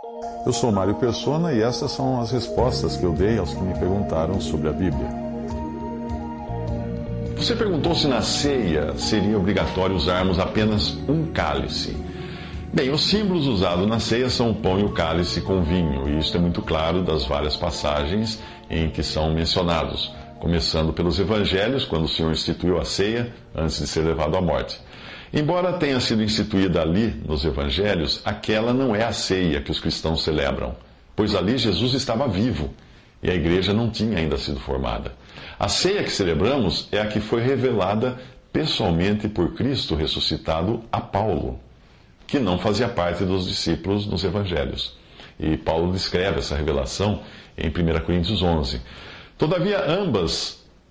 Eu sou Mário Persona e essas são as respostas que eu dei aos que me perguntaram sobre a Bíblia. Você perguntou se na ceia seria obrigatório usarmos apenas um cálice. Bem, os símbolos usados na ceia são o pão e o cálice com vinho, e isso é muito claro das várias passagens em que são mencionados, começando pelos evangelhos, quando o Senhor instituiu a ceia antes de ser levado à morte. Embora tenha sido instituída ali, nos evangelhos, aquela não é a ceia que os cristãos celebram, pois ali Jesus estava vivo e a igreja não tinha ainda sido formada. A ceia que celebramos é a que foi revelada pessoalmente por Cristo ressuscitado a Paulo, que não fazia parte dos discípulos nos evangelhos. E Paulo descreve essa revelação em 1 Coríntios 11. Todavia, ambas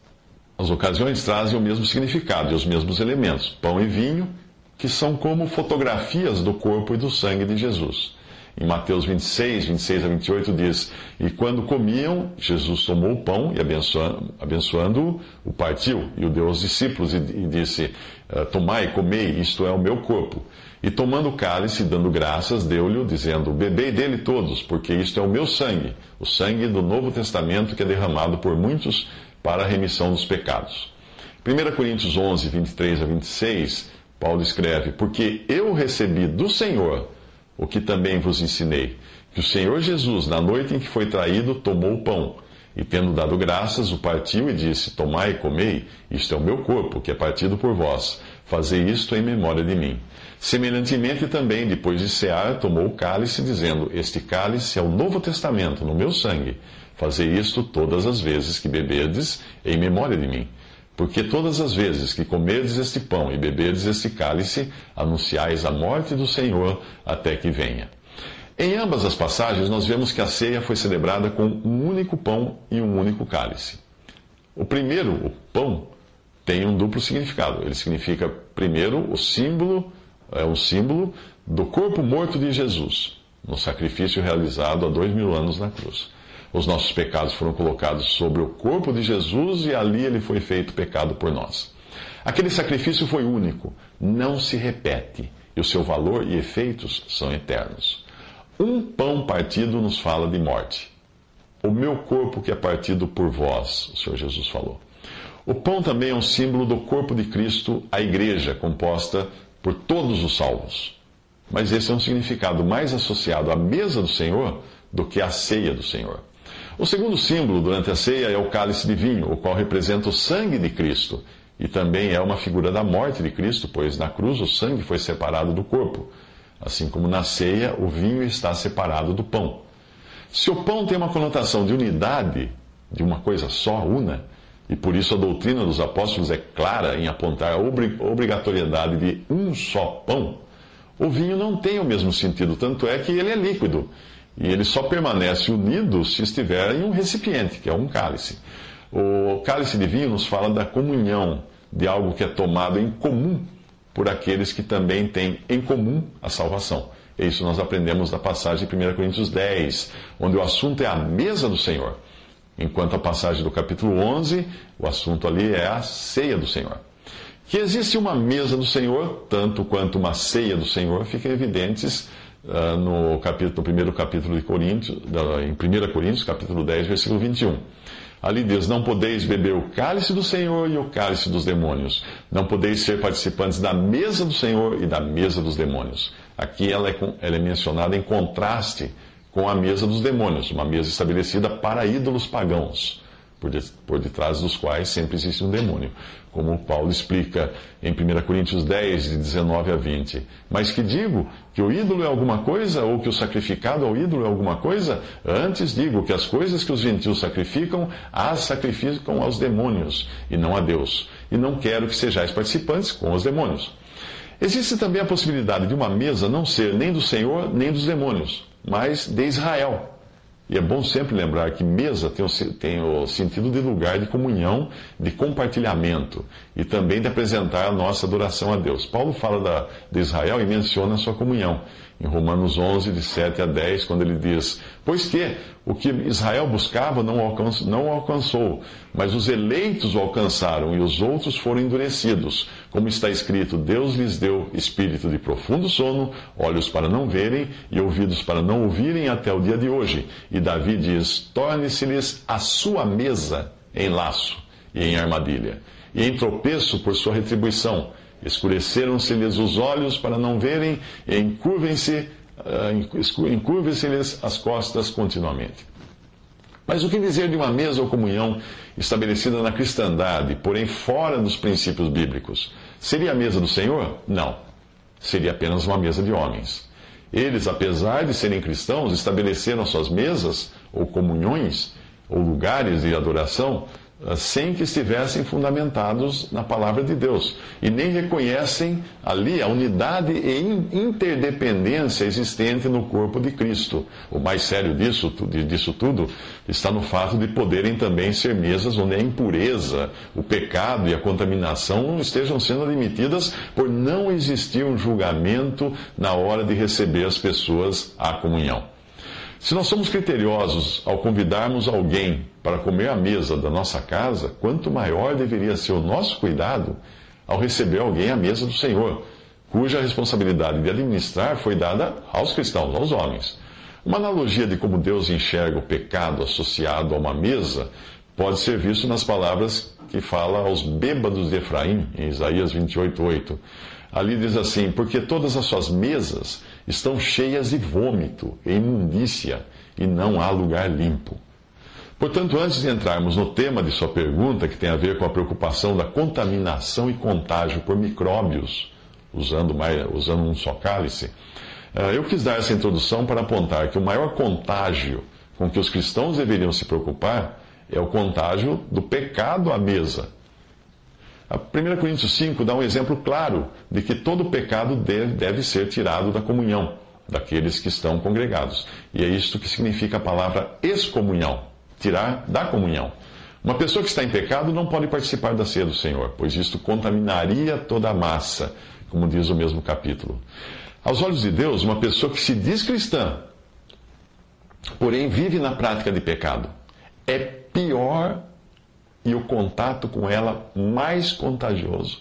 as ocasiões trazem o mesmo significado e os mesmos elementos, pão e vinho, que são como fotografias do corpo e do sangue de Jesus. Em Mateus 26 a 28 diz: E quando comiam, Jesus tomou o pão e abençoando-o, o partiu, e o deu aos discípulos e disse: Tomai e comei, isto é o meu corpo. E tomando o cálice, dando graças, deu-lhe, dizendo: Bebei dele todos, porque isto é o meu sangue, o sangue do Novo Testamento que é derramado por muitos para a remissão dos pecados. 1 Coríntios 11, 23 a 26, Paulo escreve: Porque eu recebi do Senhor o que também vos ensinei, que o Senhor Jesus, na noite em que foi traído, tomou o pão, e tendo dado graças, o partiu e disse: Tomai e comei, isto é o meu corpo, que é partido por vós. Fazei isto em memória de mim. Semelhantemente também, depois de cear, tomou o cálice, dizendo: Este cálice é o Novo Testamento, no meu sangue. Fazei isto todas as vezes que beberdes, em memória de mim. Porque todas as vezes que comerdes este pão e beberdes este cálice, anunciais a morte do Senhor até que venha. Em ambas as passagens, nós vemos que a ceia foi celebrada com um único pão e um único cálice. O primeiro, o pão, tem um duplo significado. Ele significa, primeiro, o símbolo, um símbolo do corpo morto de Jesus, no sacrifício realizado há 2000 anos na cruz. Os nossos pecados foram colocados sobre o corpo de Jesus e ali ele foi feito pecado por nós. Aquele sacrifício foi único, não se repete, e o seu valor e efeitos são eternos. Um pão partido nos fala de morte. O meu corpo que é partido por vós, o Senhor Jesus falou. O pão também é um símbolo do corpo de Cristo, a igreja, composta por todos os salvos. Mas esse é um significado mais associado à mesa do Senhor do que à ceia do Senhor. O segundo símbolo durante a ceia é o cálice de vinho, o qual representa o sangue de Cristo, e também é uma figura da morte de Cristo, pois na cruz o sangue foi separado do corpo, assim como na ceia o vinho está separado do pão. Se o pão tem uma conotação de unidade, de uma coisa só, una, e por isso a doutrina dos apóstolos é clara em apontar a obrigatoriedade de um só pão, o vinho não tem o mesmo sentido, tanto é que ele é líquido. E ele só permanece unido se estiver em um recipiente, que é um cálice. O cálice de vinho nos fala da comunhão, de algo que é tomado em comum por aqueles que também têm em comum a salvação. E isso nós aprendemos da passagem de 1 Coríntios 10, onde o assunto é a mesa do Senhor. Enquanto a passagem do capítulo 11, o assunto ali é a ceia do Senhor. Que existe uma mesa do Senhor, tanto quanto uma ceia do Senhor, fica evidentes no primeiro capítulo de Coríntios, em 1 Coríntios, capítulo 10, versículo 21. Ali diz: Não podeis beber o cálice do Senhor e o cálice dos demônios. Não podeis ser participantes da mesa do Senhor e da mesa dos demônios. Aqui ela é mencionada em contraste com a mesa dos demônios, uma mesa estabelecida para ídolos pagãos, por detrás dos quais sempre existe um demônio, como Paulo explica em 1 Coríntios 10, de 19 a 20. Mas que digo? Que o ídolo é alguma coisa, ou que o sacrificado ao ídolo é alguma coisa? Antes digo que as coisas que os gentios sacrificam, as sacrificam aos demônios, e não a Deus. E não quero que sejais participantes com os demônios. Existe também a possibilidade de uma mesa não ser nem do Senhor, nem dos demônios, mas de Israel. E é bom sempre lembrar que mesa tem o sentido de lugar de comunhão, de compartilhamento e também de apresentar a nossa adoração a Deus. Paulo fala de Israel e menciona a sua comunhão. Em Romanos 11, de 7 a 10, quando ele diz: Pois que o que Israel buscava não o alcançou, mas os eleitos o alcançaram e os outros foram endurecidos, Como está escrito, Deus lhes deu espírito de profundo sono, olhos para não verem e ouvidos para não ouvirem até o dia de hoje. E Davi diz: torne-se-lhes a sua mesa em laço e em armadilha, e em tropeço por sua retribuição. Escureceram-se-lhes os olhos para não verem, e encurvem-se-lhes as costas continuamente. Mas o que dizer de uma mesa ou comunhão estabelecida na cristandade, porém fora dos princípios bíblicos? Seria a mesa do Senhor? Não. Seria apenas uma mesa de homens. Eles, apesar de serem cristãos, estabeleceram suas mesas, ou comunhões, ou lugares de adoração, sem que estivessem fundamentados na palavra de Deus. E nem reconhecem ali a unidade e interdependência existente no corpo de Cristo. O mais sério disso tudo está no fato de poderem também ser mesas onde a impureza, o pecado e a contaminação estejam sendo admitidas por não existir um julgamento na hora de receber as pessoas à comunhão. Se nós somos criteriosos ao convidarmos alguém para comer à mesa da nossa casa, quanto maior deveria ser o nosso cuidado ao receber alguém à mesa do Senhor, cuja responsabilidade de administrar foi dada aos cristãos, aos homens. Uma analogia de como Deus enxerga o pecado associado a uma mesa pode ser visto nas palavras que fala aos bêbados de Efraim, em Isaías 28:8. Ali diz assim: porque todas as suas mesas estão cheias de vômito e imundícia, e não há lugar limpo. Portanto, antes de entrarmos no tema de sua pergunta, que tem a ver com a preocupação da contaminação e contágio por micróbios, usando um só cálice, eu quis dar essa introdução para apontar que o maior contágio com que os cristãos deveriam se preocupar é o contágio do pecado à mesa. A 1 Coríntios 5 dá um exemplo claro de que todo pecado deve ser tirado da comunhão daqueles que estão congregados. E é isto que significa a palavra excomunhão, tirar da comunhão. Uma pessoa que está em pecado não pode participar da ceia do Senhor, pois isto contaminaria toda a massa, como diz o mesmo capítulo. Aos olhos de Deus, uma pessoa que se diz cristã, porém vive na prática de pecado, é pior e o contato com ela mais contagioso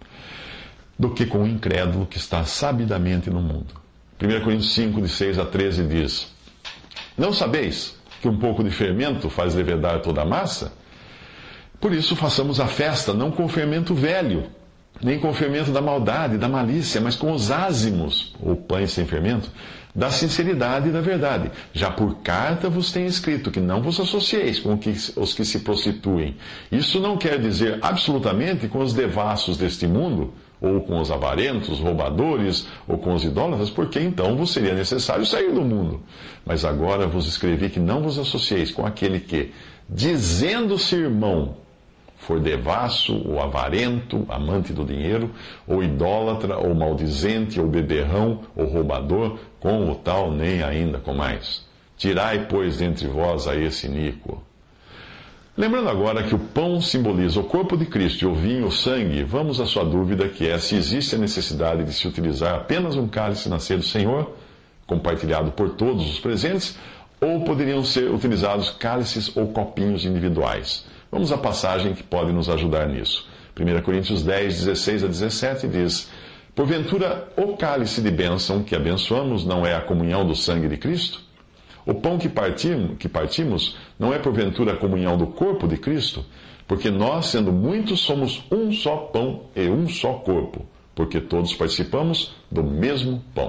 do que com o incrédulo que está sabidamente no mundo. 1 Coríntios 5, de 6 a 13 diz: não sabeis que um pouco de fermento faz levedar toda a massa? Por isso façamos a festa, não com o fermento velho, nem com o fermento da maldade, da malícia, mas com os ázimos, ou pães sem fermento, da sinceridade e da verdade. Já por carta vos tenho escrito que não vos associeis com os que se prostituem. Isso não quer dizer absolutamente com os devassos deste mundo, ou com os avarentos, roubadores, ou com os idólatras, porque então vos seria necessário sair do mundo. Mas agora vos escrevi que não vos associeis com aquele que, dizendo-se irmão, for devasso, ou avarento, amante do dinheiro, ou idólatra, ou maldizente, ou beberrão, ou roubador, com o tal nem ainda com mais. Tirai, pois, dentre vós a esse iníquo. Lembrando agora que o pão simboliza o corpo de Cristo e o vinho o sangue, vamos à sua dúvida, que é se existe a necessidade de se utilizar apenas um cálice na ceia do Senhor, compartilhado por todos os presentes, ou poderiam ser utilizados cálices ou copinhos individuais. Vamos à passagem que pode nos ajudar nisso. 1 Coríntios 10, 16 a 17 diz: porventura, o cálice de bênção que abençoamos não é a comunhão do sangue de Cristo? O pão que partimos não é porventura a comunhão do corpo de Cristo? Porque nós, sendo muitos, somos um só pão e um só corpo, porque todos participamos do mesmo pão.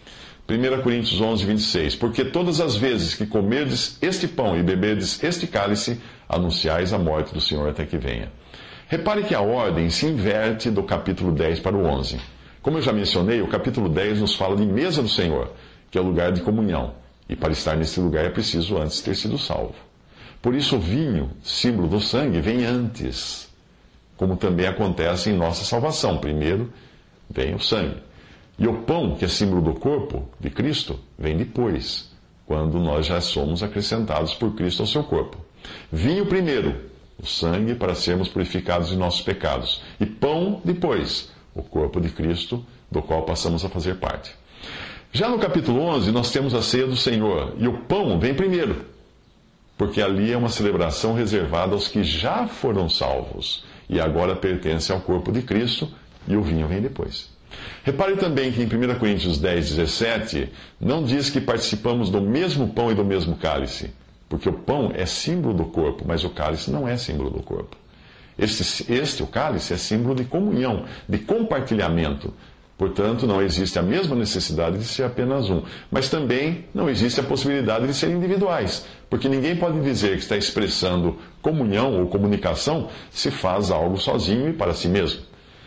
1 Coríntios 11, 26. Porque todas as vezes que comerdes este pão e beberdes este cálice, anunciais a morte do Senhor até que venha. Repare que a ordem se inverte do capítulo 10 para o 11. Como eu já mencionei, o capítulo 10 nos fala de mesa do Senhor, que é o lugar de comunhão. E para estar nesse lugar é preciso antes ter sido salvo. Por isso o vinho, símbolo do sangue, vem antes, como também acontece em nossa salvação. Primeiro vem o sangue. E o pão, que é símbolo do corpo de Cristo, vem depois, quando nós já somos acrescentados por Cristo ao seu corpo. Vinho primeiro, o sangue para sermos purificados de nossos pecados. E pão depois, o corpo de Cristo, do qual passamos a fazer parte. Já no capítulo 11, nós temos a ceia do Senhor, e o pão vem primeiro, porque ali é uma celebração reservada aos que já foram salvos, e agora pertence ao corpo de Cristo, e o vinho vem depois. Repare também que em 1 Coríntios 10, 17, não diz que participamos do mesmo pão e do mesmo cálice, porque o pão é símbolo do corpo, mas o cálice não é símbolo do corpo. O cálice, é símbolo de comunhão, de compartilhamento. Portanto, não existe a mesma necessidade de ser apenas um. Mas também não existe a possibilidade de ser individuais, porque ninguém pode dizer que está expressando comunhão ou comunicação se faz algo sozinho e para si mesmo.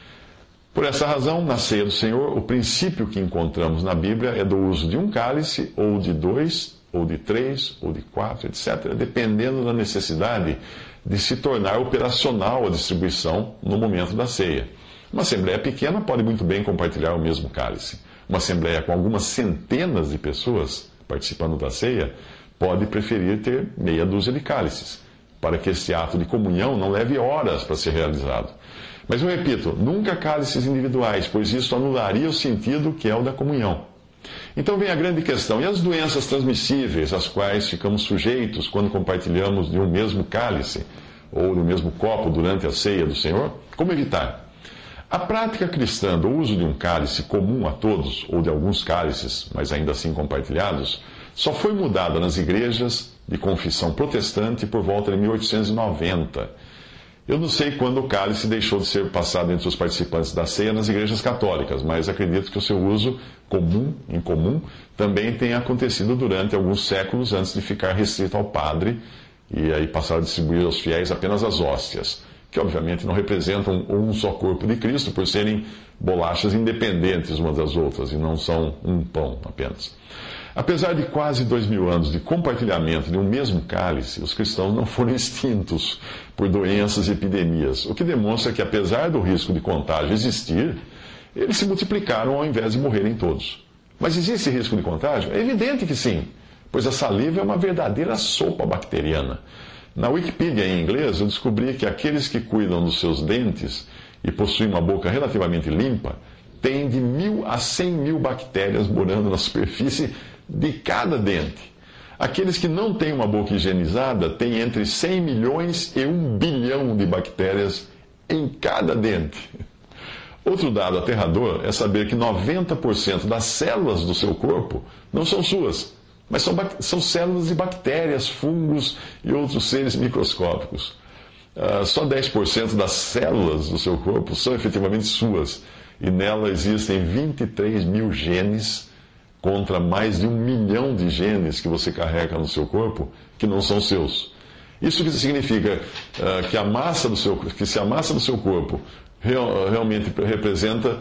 Por essa razão, na ceia do Senhor, o princípio que encontramos na Bíblia é do uso de um cálice, ou de 2, ou de 3, ou de 4, etc., dependendo da necessidade de se tornar operacional a distribuição no momento da ceia. Uma assembleia pequena pode muito bem compartilhar o mesmo cálice. Uma assembleia com algumas centenas de pessoas participando da ceia pode preferir ter meia dúzia de cálices, para que esse ato de comunhão não leve horas para ser realizado. Mas eu repito, nunca cálices individuais, pois isso anularia o sentido que é o da comunhão. Então vem a grande questão: e as doenças transmissíveis às quais ficamos sujeitos quando compartilhamos de um mesmo cálice ou do mesmo copo durante a ceia do Senhor? Como evitar? A prática cristã do uso de um cálice comum a todos, ou de alguns cálices, mas ainda assim compartilhados, só foi mudada nas igrejas de confissão protestante por volta de 1890. Eu não sei quando o cálice deixou de ser passado entre os participantes da ceia nas igrejas católicas, mas acredito que o seu uso incomum, também tenha acontecido durante alguns séculos antes de ficar restrito ao padre e aí passar a distribuir aos fiéis apenas as hóstias, que obviamente não representam um só corpo de Cristo por serem bolachas independentes umas das outras e não são um pão apenas. Apesar de quase 2000 anos de compartilhamento de um mesmo cálice, os cristãos não foram extintos por doenças e epidemias, o que demonstra que, apesar do risco de contágio existir, eles se multiplicaram ao invés de morrerem todos. Mas existe risco de contágio? É evidente que sim, pois a saliva é uma verdadeira sopa bacteriana. Na Wikipedia em inglês, eu descobri que aqueles que cuidam dos seus dentes e possuem uma boca relativamente limpa têm de 1.000 a 100.000 bactérias morando na superfície de cada dente. Aqueles que não têm uma boca higienizada têm entre 100 milhões e 1 bilhão de bactérias em cada dente. Outro dado aterrador é saber que 90% das células do seu corpo não são suas, mas são células de bactérias, fungos e outros seres microscópicos. Só 10% das células do seu corpo são efetivamente suas, e nela existem 23 mil genes contra mais de 1 milhão de genes que você carrega no seu corpo que não são seus. Isso que significa que se a massa do seu corpo realmente representa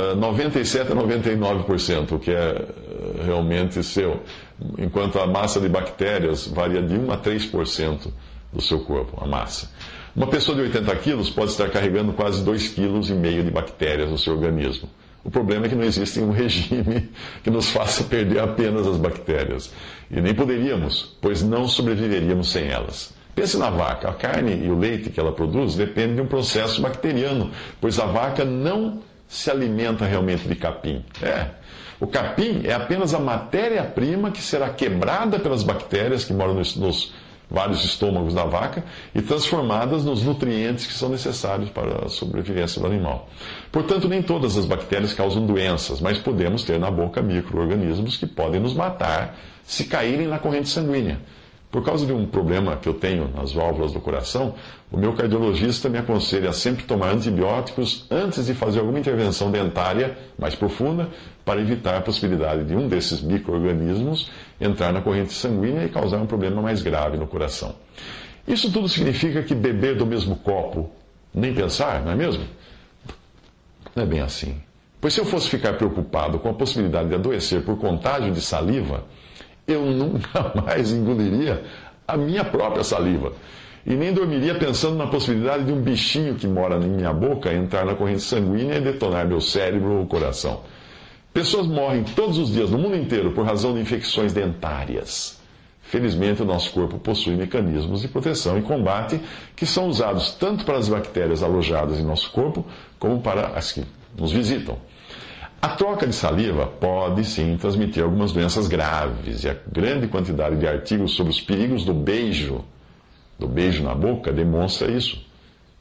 97 a 99%, o que é realmente seu, enquanto a massa de bactérias varia de 1 a 3% do seu corpo, a massa. Uma pessoa de 80 quilos pode estar carregando quase 2,5 kg de bactérias no seu organismo. O problema é que não existe um regime que nos faça perder apenas as bactérias. E nem poderíamos, pois não sobreviveríamos sem elas. Pense na vaca. A carne e o leite que ela produz dependem de um processo bacteriano, pois a vaca não se alimenta realmente de capim. O capim é apenas a matéria-prima que será quebrada pelas bactérias que moram nos vários estômagos da vaca e transformadas nos nutrientes que são necessários para a sobrevivência do animal. Portanto, nem todas as bactérias causam doenças, mas podemos ter na boca micro-organismos que podem nos matar se caírem na corrente sanguínea. Por causa de um problema que eu tenho nas válvulas do coração, o meu cardiologista me aconselha a sempre tomar antibióticos antes de fazer alguma intervenção dentária mais profunda para evitar a possibilidade de um desses micro-organismos entrar na corrente sanguínea e causar um problema mais grave no coração. Isso tudo significa que beber do mesmo copo, nem pensar, não é mesmo? Não é bem assim. Pois se eu fosse ficar preocupado com a possibilidade de adoecer por contágio de saliva, eu nunca mais engoliria a minha própria saliva. E nem dormiria pensando na possibilidade de um bichinho que mora em minha boca entrar na corrente sanguínea e detonar meu cérebro ou coração. Pessoas morrem todos os dias no mundo inteiro por razão de infecções dentárias. Felizmente, o nosso corpo possui mecanismos de proteção e combate que são usados tanto para as bactérias alojadas em nosso corpo como para as que nos visitam. A troca de saliva pode, sim, transmitir algumas doenças graves, e a grande quantidade de artigos sobre os perigos do beijo na boca, demonstra isso.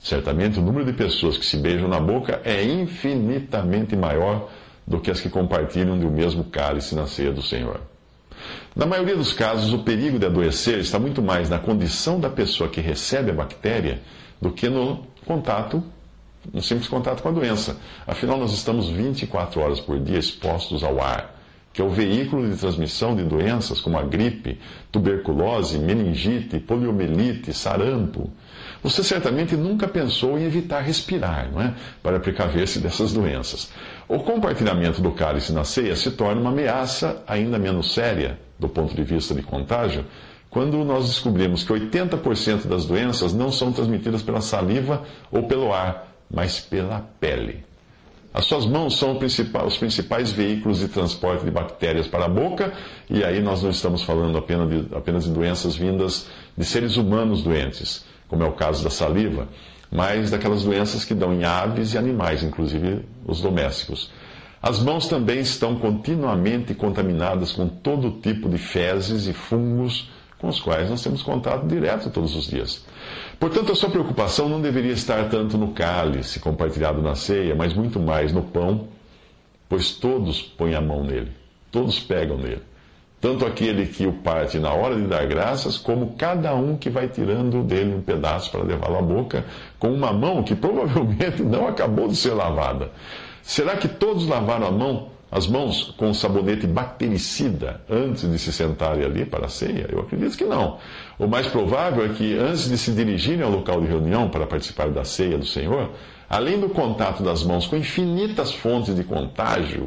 Certamente o número de pessoas que se beijam na boca é infinitamente maior do que as que compartilham do mesmo cálice na ceia do Senhor. Na maioria dos casos, o perigo de adoecer está muito mais na condição da pessoa que recebe a bactéria do que no simples contato com a doença. Afinal, nós estamos 24 horas por dia expostos ao ar, que é o veículo de transmissão de doenças como a gripe, tuberculose, meningite, poliomielite, sarampo. Você certamente nunca pensou em evitar respirar, não é? Para precaver-se dessas doenças. O compartilhamento do cálice na ceia se torna uma ameaça ainda menos séria, do ponto de vista de contágio, quando nós descobrimos que 80% das doenças não são transmitidas pela saliva ou pelo ar, mas pela pele. As suas mãos são os principais veículos de transporte de bactérias para a boca, e aí nós não estamos falando apenas de doenças vindas de seres humanos doentes, como é o caso da saliva, mas daquelas doenças que dão em aves e animais, inclusive os domésticos. As mãos também estão continuamente contaminadas com todo tipo de fezes e fungos com os quais nós temos contato direto todos os dias. Portanto, a sua preocupação não deveria estar tanto no cálice compartilhado na ceia, mas muito mais no pão, pois todos põem a mão nele, todos pegam nele. Tanto aquele que o parte na hora de dar graças, como cada um que vai tirando dele um pedaço para levá-lo à boca, com uma mão que provavelmente não acabou de ser lavada. Será que todos lavaram as mãos com sabonete bactericida antes de se sentarem ali para a ceia? Eu acredito que não. O mais provável é que antes de se dirigirem ao local de reunião para participar da ceia do Senhor, além do contato das mãos com infinitas fontes de contágio,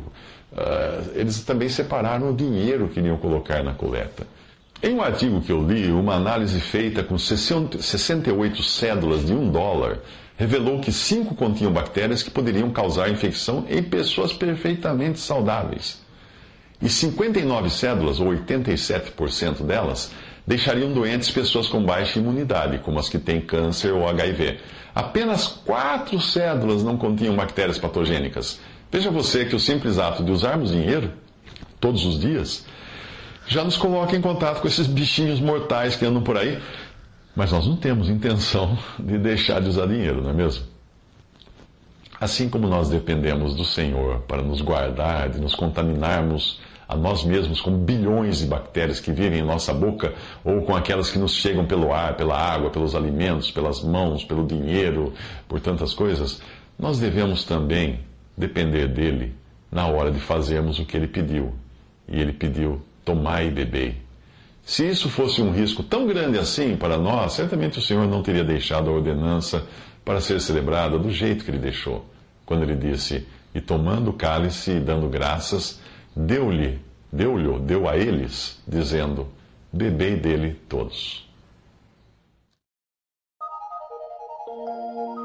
eles também separaram o dinheiro que iriam colocar na coleta. Em um artigo que eu li, uma análise feita com 68 cédulas de $1 revelou que 5 continham bactérias que poderiam causar infecção em pessoas perfeitamente saudáveis. E 59 cédulas, ou 87% delas, deixariam doentes pessoas com baixa imunidade, como as que têm câncer ou HIV. Apenas 4 cédulas não continham bactérias patogênicas. Veja você que o simples ato de usarmos dinheiro, todos os dias, já nos coloca em contato com esses bichinhos mortais que andam por aí. Mas nós não temos intenção de deixar de usar dinheiro, não é mesmo? Assim como nós dependemos do Senhor para nos guardar, de nos contaminarmos a nós mesmos com bilhões de bactérias que vivem em nossa boca, ou com aquelas que nos chegam pelo ar, pela água, pelos alimentos, pelas mãos, pelo dinheiro, por tantas coisas, nós devemos também depender dele na hora de fazermos o que ele pediu. E ele pediu: tomai e bebei. Se isso fosse um risco tão grande assim para nós, certamente o Senhor não teria deixado a ordenança para ser celebrada do jeito que ele deixou, quando ele disse: e tomando o cálice e dando graças, deu a eles, dizendo: bebei dele todos.